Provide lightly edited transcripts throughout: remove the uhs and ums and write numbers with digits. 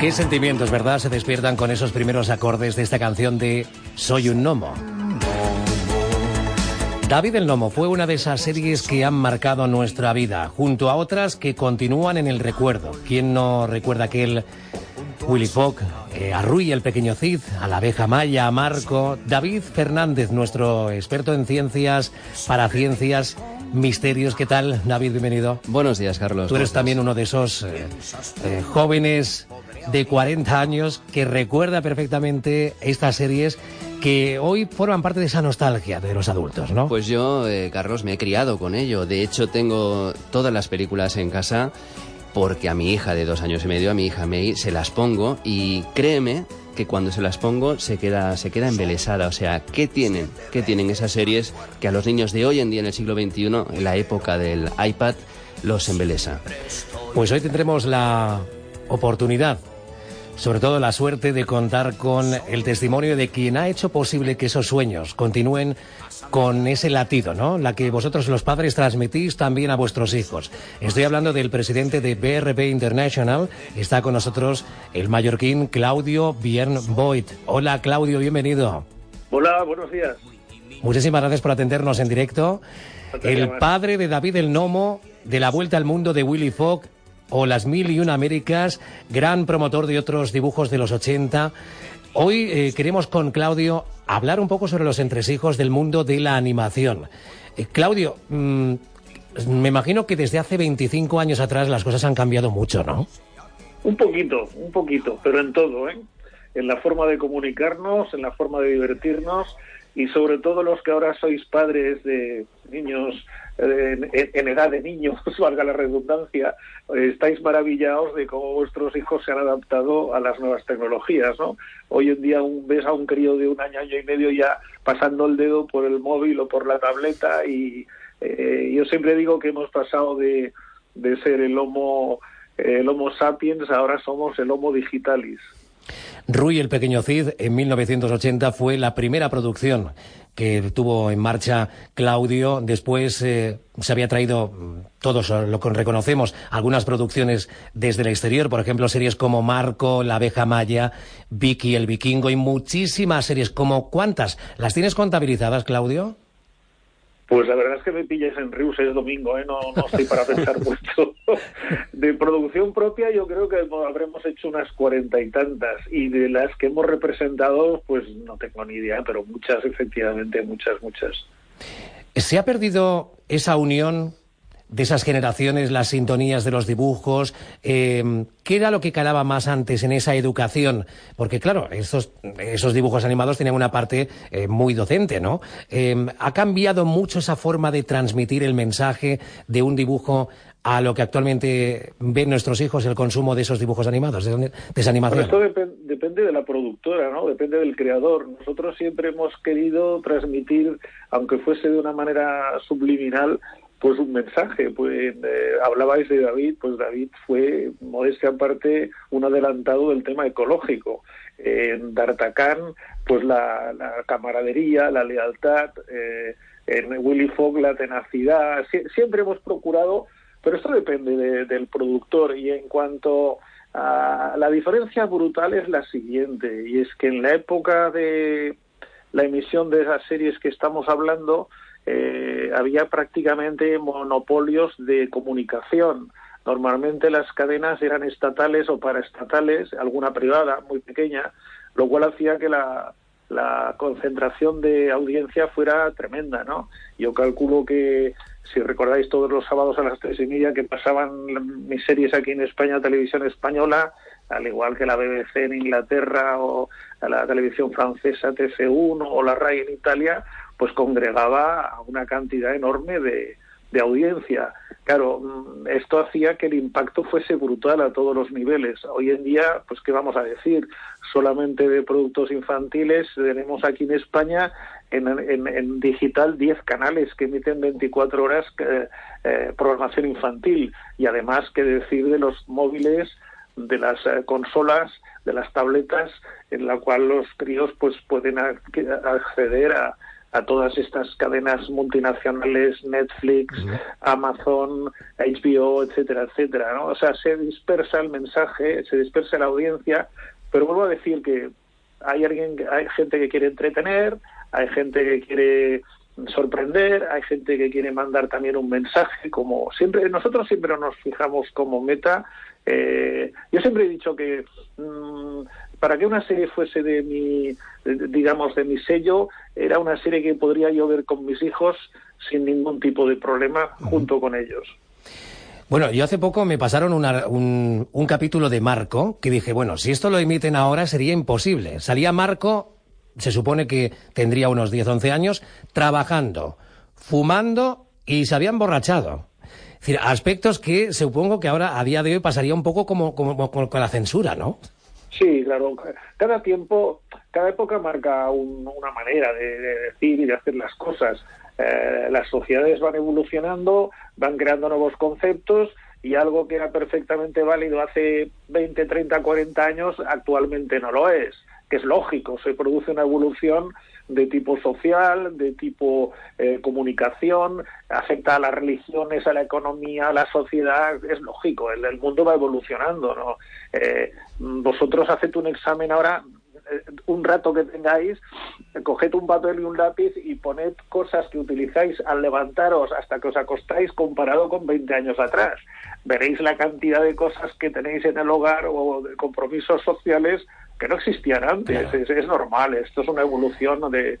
Qué sentimientos, ¿verdad? Se despiertan con esos primeros acordes de esta canción de Soy un gnomo. David el Gnomo fue una de esas series que han marcado nuestra vida, junto a otras que continúan en el recuerdo. ¿Quién no recuerda aquel Willy Fogg, a Rui el pequeño Cid, a la abeja Maya, a Marco? David Fernández, nuestro experto en ciencias, paraciencias, misterios. ¿Qué tal, David? Bienvenido. Buenos días, Carlos. Tú eres también uno de esos jóvenes de 40 años que recuerda perfectamente estas series que hoy forman parte de esa nostalgia de los adultos, ¿no? Pues yo, Carlos, me he criado con ello. De hecho, tengo todas las películas en casa porque a mi hija de 2 años y medio, a mi hija May, se las pongo y créeme que cuando se las pongo se queda embelesada. O sea, ¿qué tienen esas series que a los niños de hoy en día, en el siglo XXI, en la época del iPad, los embelesa? Pues hoy tendremos la oportunidad, sobre todo la suerte, de contar con el testimonio de quien ha hecho posible que esos sueños continúen con ese latido, ¿no? La que vosotros los padres transmitís también a vuestros hijos. Estoy hablando del presidente de BRB International. Está con nosotros el mallorquín Claudio Biern Boyd. Hola, Claudio, bienvenido. Hola, buenos días. Muchísimas gracias por atendernos en directo. El padre de David el Gnomo, de La Vuelta al Mundo de Willy Fogg, o Las Mil y Una Américas, gran promotor de otros dibujos de los 80. Hoy queremos con Claudio hablar un poco sobre los entresijos del mundo de la animación. Claudio, me imagino que desde hace 25 años atrás las cosas han cambiado mucho, ¿no? Un poquito, pero en todo, ¿eh? En la forma de comunicarnos, en la forma de divertirnos y sobre todo los que ahora sois padres de niños en edad de niños, valga la redundancia, estáis maravillados de cómo vuestros hijos se han adaptado a las nuevas tecnologías, ¿no? Hoy en día ves a un crío de 1 año, año y medio ya pasando el dedo por el móvil o por la tableta y yo siempre digo que hemos pasado de ser el Homo sapiens, ahora somos el Homo digitalis. Rui el pequeño Cid, en 1980, fue la primera producción que tuvo en marcha Claudio. Después se había traído, todos lo reconocemos, algunas producciones desde el exterior, por ejemplo, series como Marco, La abeja Maya, Vicky el vikingo y muchísimas series. ¿Como cuántas? ¿Las tienes contabilizadas, Claudio? Pues la verdad es que me pillas en Rius, es domingo, no estoy para pensar mucho. De producción propia yo creo que habremos hecho unas 40 y tantas, y de las que hemos representado, pues no tengo ni idea, pero muchas, efectivamente, muchas. ¿Se ha perdido esa unión de esas generaciones, las sintonías de los dibujos? ¿Qué era lo que calaba más antes en esa educación? Porque claro, esos dibujos animados tenían una parte muy docente, ¿no? ¿Ha cambiado mucho esa forma de transmitir el mensaje de un dibujo a lo que actualmente ven nuestros hijos, el consumo de esos dibujos animados, de esa animación? Bueno, esto depende de la productora, ¿no? Depende del creador. Nosotros siempre hemos querido transmitir, aunque fuese de una manera subliminal, pues un mensaje. Pues hablabais de David, pues David fue, modestia aparte, un adelantado del tema ecológico. En D'Artagnan, pues la camaradería, la lealtad, en Willy Fogg la tenacidad. Siempre hemos procurado, pero esto depende del productor. Y en cuanto a la diferencia brutal es la siguiente, y es que en la época de la emisión de esas series que estamos hablando, había prácticamente monopolios de comunicación. Normalmente las cadenas eran estatales o paraestatales, alguna privada muy pequeña, lo cual hacía que la concentración de audiencia fuera tremenda, ¿no? Yo calculo que, si recordáis, todos los sábados a las 3:30 que pasaban mis series aquí en España, Televisión Española, al igual que la BBC en Inglaterra o la televisión francesa TF1 o la RAI en Italia, pues congregaba a una cantidad enorme de audiencia. Claro, esto hacía que el impacto fuese brutal a todos los niveles. Hoy en día, pues qué vamos a decir, solamente de productos infantiles tenemos aquí en España en digital 10 canales que emiten 24 horas programación infantil, y además qué decir de los móviles, de las consolas, de las tabletas, en la cual los críos pues pueden acceder a a todas estas cadenas multinacionales, Netflix, Amazon, HBO, etcétera, etcétera, ¿no? O sea, se dispersa el mensaje, se dispersa la audiencia, pero vuelvo a decir que hay gente que quiere entretener, hay gente que quiere sorprender, hay gente que quiere mandar también un mensaje, como siempre, nosotros siempre nos fijamos como meta. Yo siempre he dicho que para que una serie fuese de mi sello, era una serie que podría yo ver con mis hijos sin ningún tipo de problema junto con ellos. Bueno, yo hace poco me pasaron un capítulo de Marco que dije, bueno, si esto lo emiten ahora sería imposible. Salía Marco, se supone que tendría unos 10, 11 años, trabajando, fumando y se había emborrachado. Es decir, aspectos que supongo que ahora, a día de hoy, pasaría un poco como con la censura, ¿no? Sí, claro. Cada época marca una manera de decir y de hacer las cosas. Las sociedades van evolucionando, van creando nuevos conceptos, y algo que era perfectamente válido hace 20, 30, 40 años, actualmente no lo es, que es lógico. Se produce una evolución de tipo social, de tipo comunicación, afecta a las religiones, a la economía, a la sociedad, es lógico, el mundo va evolucionando, ¿no? Vosotros haced un examen ahora, un rato que tengáis, coged un papel y un lápiz y poned cosas que utilizáis al levantaros hasta que os acostáis comparado con 20 años atrás. Veréis la cantidad de cosas que tenéis en el hogar o de compromisos sociales que no existían antes. Claro. Es normal, esto es una evolución de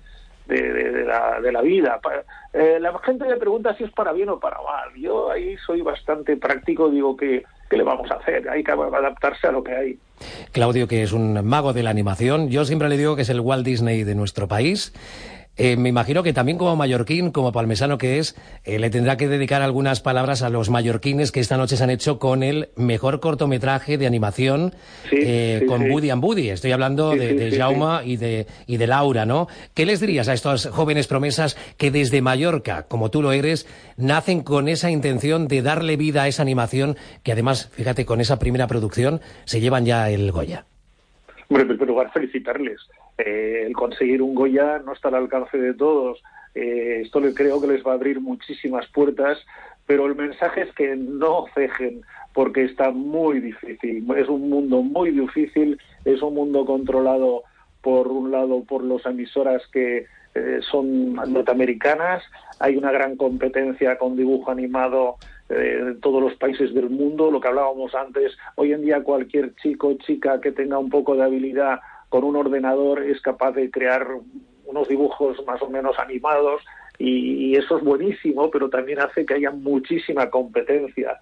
la vida. La gente me pregunta si es para bien o para mal. Yo ahí soy bastante práctico, digo que ¿qué le vamos a hacer? Hay que adaptarse a lo que hay. Claudio, que es un mago de la animación, yo siempre le digo que es el Walt Disney de nuestro país. Me imagino que también como mallorquín, como palmesano que es, le tendrá que dedicar algunas palabras a los mallorquines que esta noche se han hecho con el mejor cortometraje de animación, con Woody and Woody. Estoy hablando de Jaume y de Laura, ¿no? ¿Qué les dirías a estas jóvenes promesas que desde Mallorca, como tú lo eres, nacen con esa intención de darle vida a esa animación que además, fíjate, con esa primera producción se llevan ya el Goya? Hombre, en primer lugar, felicitarles. El conseguir un Goya no está al alcance de todos. Esto creo que les va a abrir muchísimas puertas, pero el mensaje es que no cejen, porque está muy difícil. Es un mundo muy difícil, es un mundo controlado, por un lado, por las emisoras que son norteamericanas. Hay una gran competencia con dibujo animado en todos los países del mundo, lo que hablábamos antes. Hoy en día cualquier chico o chica que tenga un poco de habilidad con un ordenador es capaz de crear unos dibujos más o menos animados, y eso es buenísimo, pero también hace que haya muchísima competencia.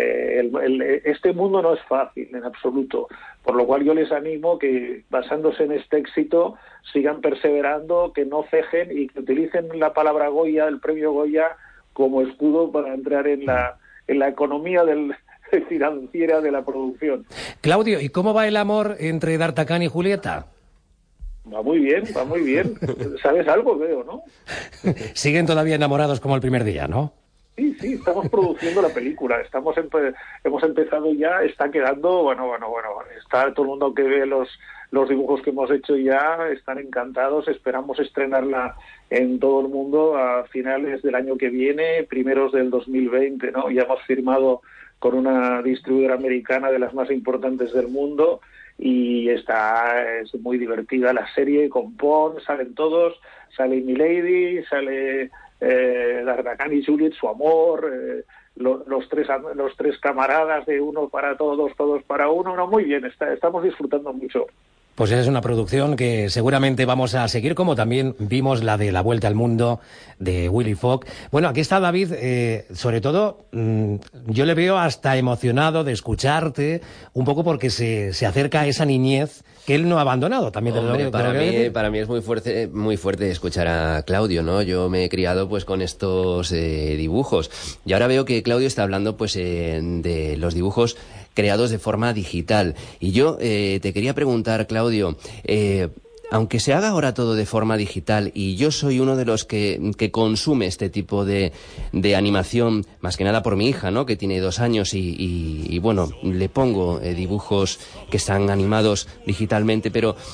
Este mundo no es fácil en absoluto, por lo cual yo les animo que, basándose en este éxito, sigan perseverando, que no cejen y que utilicen la palabra Goya, el premio Goya, como escudo para entrar en la economía financiera de la producción. Claudio, ¿y cómo va el amor entre D'Artagnan y Julieta? Va muy bien, va muy bien. ¿Sabes algo, veo, no? Siguen todavía enamorados como el primer día, ¿no? Sí, estamos produciendo la película. Hemos empezado ya, está quedando, bueno, está todo el mundo que ve los dibujos que hemos hecho ya, están encantados. Esperamos estrenarla en todo el mundo a finales del año que viene, primeros del 2020, ¿no? Ya hemos firmado con una distribuidora americana de las más importantes del mundo, y es muy divertida la serie, con Pon, salen todos, sale Milady, sale D'Artagnan y Juliet, su amor, los tres camaradas de uno para todos, todos para uno. No, muy bien, estamos disfrutando mucho. Pues es una producción que seguramente vamos a seguir, como también vimos la de La Vuelta al Mundo de Willy Fogg. Bueno, aquí está David, sobre todo, yo le veo hasta emocionado de escucharte, un poco porque se acerca a esa niñez que él no ha abandonado. También. Hombre, para mí es muy fuerte escuchar a Claudio, ¿no? Yo me he criado pues con estos dibujos, y ahora veo que Claudio está hablando pues de los dibujos creados de forma digital. Y yo te quería preguntar, Claudio, aunque se haga ahora todo de forma digital, y yo soy uno de los que consume este tipo de animación, más que nada por mi hija, ¿no?, que tiene 2 años, y bueno, le pongo dibujos que están animados digitalmente, pero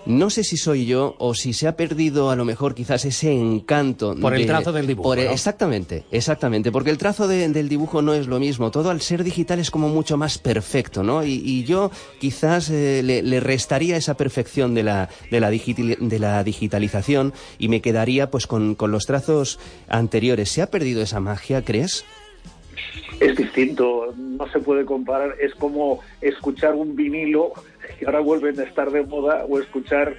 No sé si soy yo o si se ha perdido a lo mejor quizás ese encanto. Por el trazo del dibujo, ¿no? Exactamente, porque el trazo del dibujo no es lo mismo. Todo al ser digital es como mucho más perfecto, ¿no? Y yo quizás le restaría esa perfección de la digitalización y me quedaría pues con los trazos anteriores. ¿Se ha perdido esa magia, crees? Es distinto, no se puede comparar. Es como escuchar un vinilo, que ahora vuelven a estar de moda, o escuchar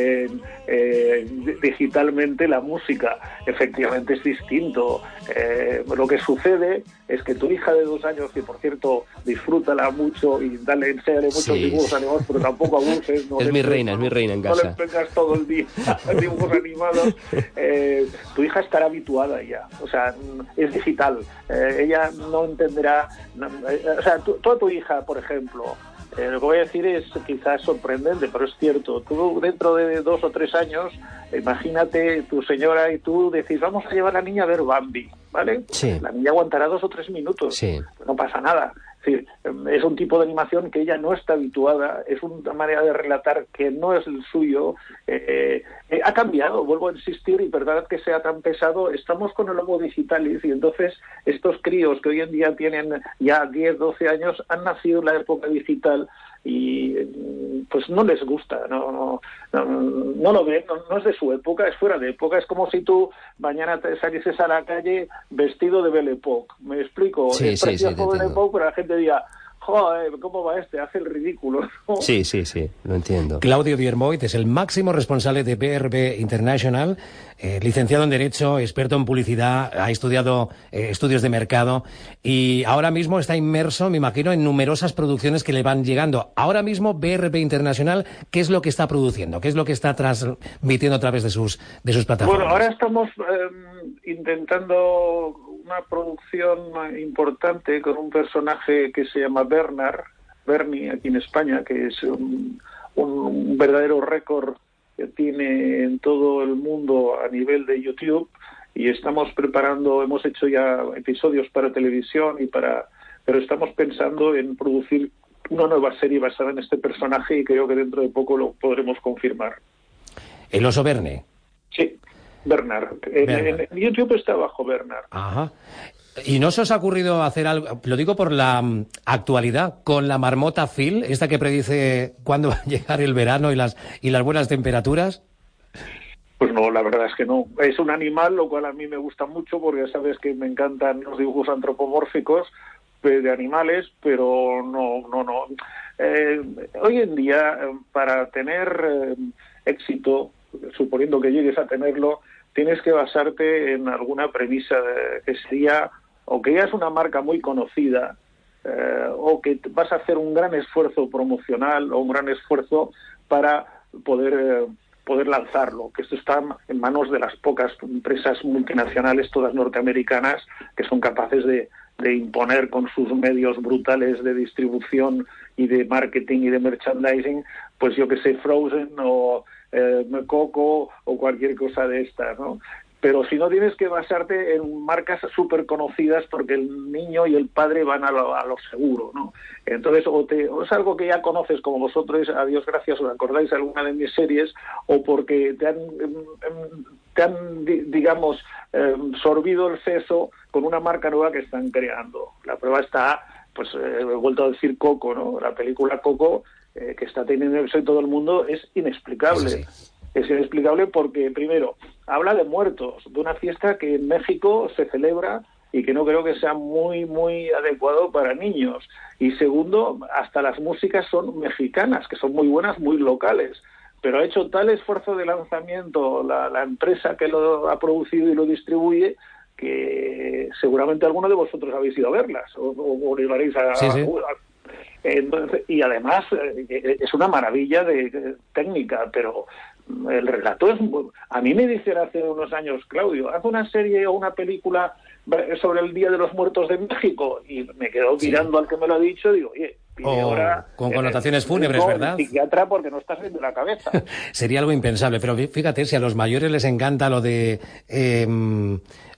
digitalmente la música. Efectivamente es distinto. Lo que sucede es que tu hija de 2 años, que por disfrútala mucho y enséñale muchos dibujos animados, pero tampoco abuses. No es mi reina en casa. No le pegas todo el día dibujos animados. Tu hija estará habituada ya. O sea, es digital. Ella no entenderá. O sea, toda tu hija, por ejemplo, lo que voy a decir es quizás sorprendente, pero es cierto. Tú dentro de 2 o 3 años, imagínate tu señora y tú decís, vamos a llevar a la niña a ver Bambi, ¿vale? Sí. La niña aguantará 2 o 3 minutos, sí. No pasa nada. Es decir, es un tipo de animación que ella no está habituada, es una manera de relatar que no es el suyo. Ha cambiado, vuelvo a insistir, y verdad que sea tan pesado, estamos con el Homo digitalis, y entonces estos críos que hoy en día tienen ya 10, 12 años han nacido en la época digital y pues no les gusta, no lo ven, no es de su época, es fuera de época. Es como si tú mañana te salieses a la calle vestido de Belle Époque, ¿me explico? Es precioso Belle Époque, pero la gente diría, joder, ¿cómo va este? Hace el ridículo, ¿no? Sí, lo entiendo. Claudio Diermoit es el máximo responsable de BRB International, licenciado en Derecho, experto en publicidad, ha estudiado estudios de mercado y ahora mismo está inmerso, me imagino, en numerosas producciones que le van llegando. Ahora mismo BRB International, ¿qué es lo que está produciendo? ¿Qué es lo que está transmitiendo a través de sus plataformas? Bueno, ahora estamos intentando una producción importante con un personaje que se llama Bernie, aquí en España, que es un verdadero récord que tiene en todo el mundo a nivel de YouTube, y estamos preparando, hemos hecho ya episodios para televisión pero estamos pensando en producir una nueva serie basada en este personaje, y creo que dentro de poco lo podremos confirmar. ¿El oso Verne? Sí. Bernard. En YouTube está bajo Bernard. Ajá. ¿Y no se os ha ocurrido hacer algo, lo digo por la actualidad, con la marmota Phil, esta que predice cuándo va a llegar el verano y las buenas temperaturas? Pues no, la verdad es que no. Es un animal, lo cual a mí me gusta mucho, porque ya sabes que me encantan los dibujos antropomórficos de animales, pero no. Hoy en día, para tener éxito, suponiendo que llegues a tenerlo, tienes que basarte en alguna premisa que sería o que ya es una marca muy conocida, o que vas a hacer un gran esfuerzo promocional o un gran esfuerzo para poder lanzarlo, que esto está en manos de las pocas empresas multinacionales, todas norteamericanas, que son capaces de imponer con sus medios brutales de distribución y de marketing y de merchandising, pues yo que sé, Frozen o Coco o cualquier cosa de estas, ¿no? Pero si no, tienes que basarte en marcas súper conocidas, porque el niño y el padre van a lo seguro, ¿no? Entonces, o es algo que ya conoces, como vosotros, a Dios gracias, os acordáis de alguna de mis series, o porque te han digamos, sorbido el seso con una marca nueva que están creando. La prueba está, pues he vuelto a decir Coco, ¿no? La película Coco, que está teniendo éxito en todo el mundo, es inexplicable. Sí. Es inexplicable porque, primero, habla de muertos, de una fiesta que en México se celebra y que no creo que sea muy, muy adecuado para niños. Y segundo, hasta las músicas son mexicanas, que son muy buenas, muy locales. Pero ha hecho tal esfuerzo de lanzamiento la empresa que lo ha producido y lo distribuye, que seguramente alguno de vosotros habéis ido a verlas o llevaréis a... Sí. Entonces, y además es una maravilla de técnica, pero el relato es... A mí me dijeron hace unos años, Claudio, haz una serie o una película sobre el Día de los Muertos de México, y me quedo mirando al que me lo ha dicho y digo, oye, ahora con connotaciones fúnebres, ¿verdad? Psiquiatra, porque no estás viendo la cabeza. Sería algo impensable, pero fíjate, si a los mayores les encanta lo de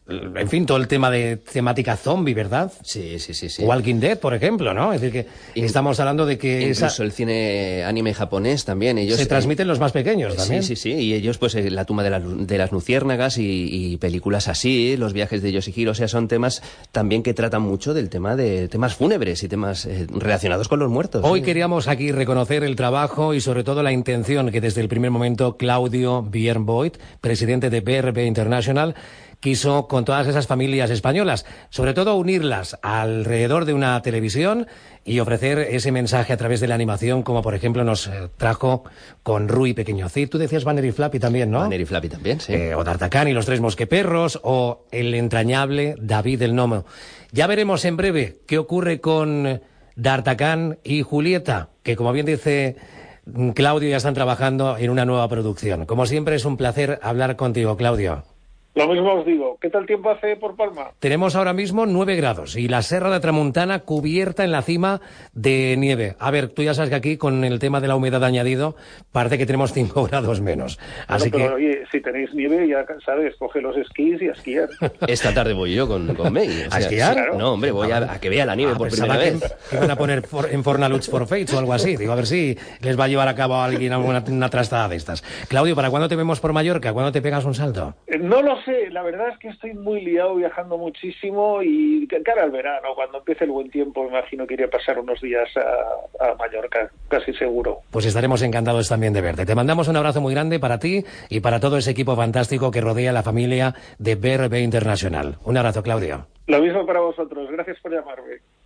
en fin, todo el tema de temática zombie, ¿verdad? Sí. Walking Dead, por ejemplo, ¿no? Es decir, que estamos hablando de que incluso el cine anime japonés también. Ellos se transmiten los más pequeños también. Sí. Y ellos, pues, La tumba de las luciérnagas y películas así, Los viajes de Yoshihiro, o sea, son temas también que tratan mucho del tema de temas fúnebres y temas relacionados con los muertos. Hoy queríamos aquí reconocer el trabajo y sobre todo la intención que desde el primer momento Claudio Biernboit, presidente de BRB International, quiso con todas esas familias españolas, sobre todo unirlas alrededor de una televisión y ofrecer ese mensaje a través de la animación, como por ejemplo nos trajo con Rui Pequeño Cid. Tú decías Banner y Flappy también, ¿no? Banner y Flappy también, sí. O D'Artagnan y los tres mosqueperros, o el entrañable David el Gnomo. Ya veremos en breve qué ocurre con D'Artagnan y Julieta, que como bien dice Claudio, ya están trabajando en una nueva producción. Como siempre es un placer hablar contigo, Claudio. Lo mismo os digo. ¿Qué tal tiempo hace por Palma? Tenemos ahora mismo 9 grados y la Serra de Tramuntana cubierta en la cima de nieve. A ver, tú ya sabes que aquí con el tema de la humedad añadido parece que tenemos 5 grados menos. Así pero, oye, si tenéis nieve ya sabes, coge los esquís y a esquiar. Esta tarde voy yo con May. ¿A esquiar? Claro. No, hombre, voy a que vea la nieve por primera vez. Que iban a poner en Fornalutz for Fates o algo así. Digo, a ver si les va a llevar a cabo a alguien una trastada de estas. Claudio, ¿para cuándo te vemos por Mallorca? ¿Cuándo te pegas un salto? No lo sé, la verdad es que estoy muy liado viajando muchísimo y cara al verano, cuando empiece el buen tiempo, me imagino que iré a pasar unos días a Mallorca, casi seguro. Pues estaremos encantados también de verte. Te mandamos un abrazo muy grande para ti y para todo ese equipo fantástico que rodea la familia de BRB International. Un abrazo, Claudio. Lo mismo para vosotros, gracias por llamarme.